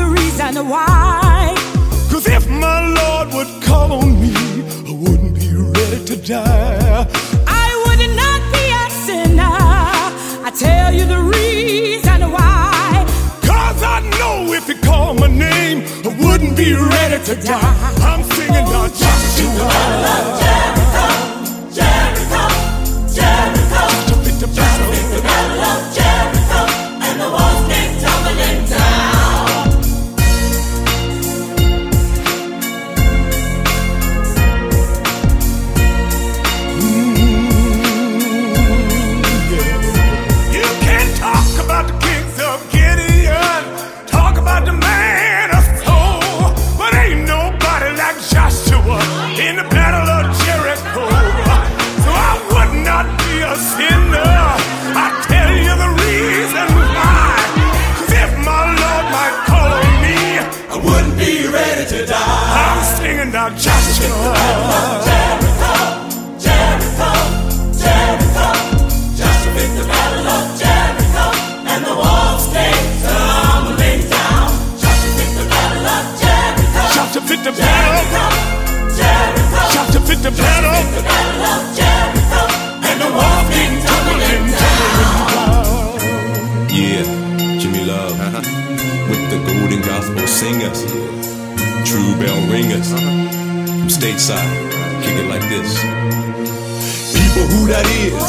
the reason why. 'Cause if my Lord would call on me, I wouldn't be ready to die. I would not be a sinner. I tell you the reason why. 'Cause I know if he called my name, I wouldn't be ready to die. I'm singing now, Joshua. Jericho, Jericho, Jericho. To fit the battle. The battle of Jericho, and the walls came tumbling down. You can't talk about the kings of Gideon, talk about the man of soul, but ain't nobody like Joshua in the battle of Jericho. So I would not be a sinner. I tell you the reason why. 'Cause if my Lord might call on me, I wouldn't be ready to die. I'm singing now, Joshua. Jericho, Jericho, Jericho. Joshua fit the battle of Jericho, and the walls came tumbling down. Joshua fit the battle of Jericho. Joshua fit the battle. Jericho, Joshua fit the battle. the battle of Jericho, and the walls came tumbling down. Yeah, Jimmy Love, with the golden gospel singers, true bell ringers, from stateside, kick it like this. People, who that is?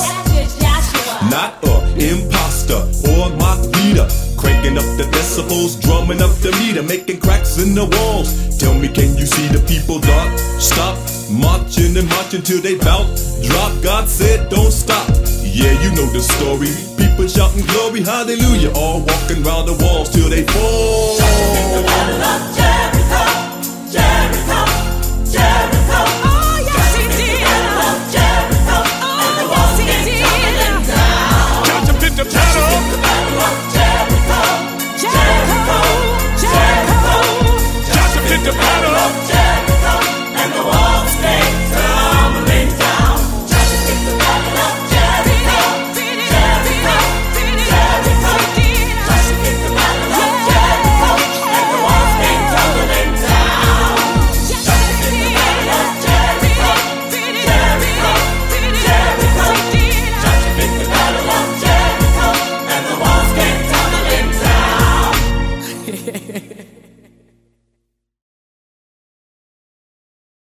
Not a imposter or my leader. Cranking up the decibels, drumming up the meter, making cracks in the walls. Tell me, can you see the people dark? Stop marching and marching till they bout drop. God said don't stop. Yeah, you know the story. People shouting glory, hallelujah, all walking round the walls till they fall. The battle of Jericho, Jericho, Jericho. Oh, yes, he did. Battle of Jericho, and the walls came tumbling down. Joshua fit the battle. The battle of Jericho, Jericho, Jericho. Joshua fit the battle. Jericho, and the walls came tumbling down. Joshua fit the battle of Jericho, Jericho, Jericho. Joshua fit the battle of Jericho, and the walls came tumbling down. Joshua fit the battle of Jericho, Jericho, Jericho. Joshua fit the battle of Jericho, and the walls came tumbling down.